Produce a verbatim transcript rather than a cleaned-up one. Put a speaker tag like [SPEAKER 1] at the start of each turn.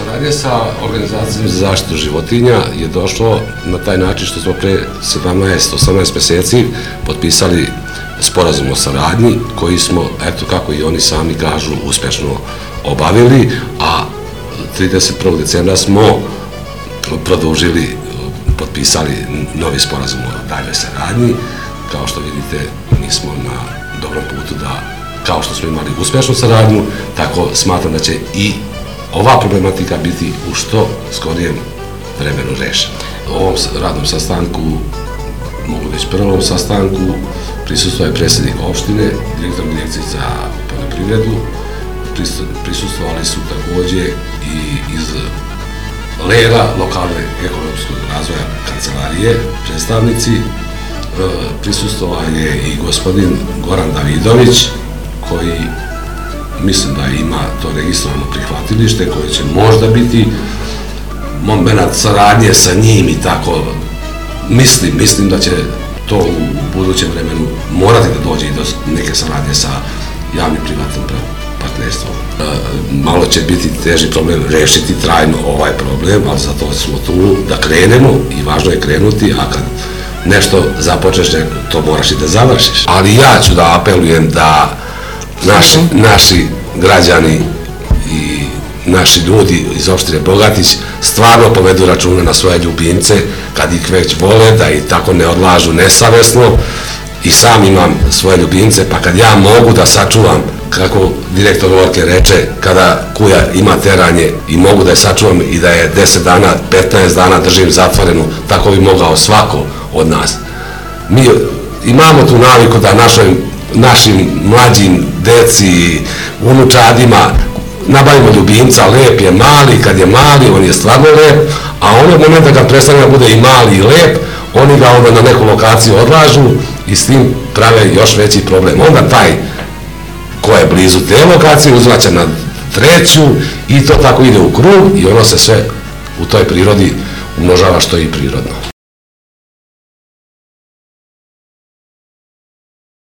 [SPEAKER 1] Saradnja sa organizacijom za zaštitu životinja je došlo na taj način što smo pre sedamnaest osamnaest meseci potpisali sporazum o saradnji koji smo, eto kako i oni sami kažu, uspešno obavili, a trideset prvog decembra smo produžili, potpisali novi sporazum o daljoj saradnji. Kao što vidite, mi smo na dobrom putu da, kao što smo imali uspešnu saradnju, tako smatram da će i ova problematika biti u što skorijem vremenu rešena. U ovom radnom sastanku, mogu već prvom sastanku, prisustvo je predsjednik opštine, direktor direkcije za poljoprivredu, prisustvovali su takođe i iz L E R-a, lokalne ekonomskog razvoja kancelarije, predstavnici, prisustvovao je i gospodin Goran Davidović, koji mislim da ima to registrovano prihvatilište koje će možda biti moment saradnje sa njim i tako. Mislim, mislim da će to u budućem vremenu morati da dođe i do neke saradnje sa javnim privatnim partnerstvom. Malo će biti teži problem rešiti trajno ovaj problem, ali zato smo tu da krenemo i važno je krenuti, a kad nešto započeš, to moraš i da završiš. Ali ja ću da apelujem da naši, naši građani i naši ljudi iz opštine Bogatić stvarno povedu računa na svoje ljubimce, kad ih već vole, da ih tako ne odlažu nesavesno. I sam imam svoje ljubimce, pa kad ja mogu da sačuvam, kako direktor Orke reče, kada kuja ima teranje i mogu da je sačuvam i da je deset dana, petnaest dana držim zatvorenu, tako bi mogao svako od nas. Mi imamo tu naviku da našoj, našim mlađim deci, unučadima nabavimo ljubimca, lep je, mali, kad je mali, on je stvarno lep, a onog momenta kad prestane da bude i mali i lep, oni ga onda na neku lokaciju odlažu i s tim prave još veći problem. Onda taj ko je blizu te lokacije uzvraća na treću i to tako ide u krug i ono se sve u toj prirodi umnožava što je i prirodno.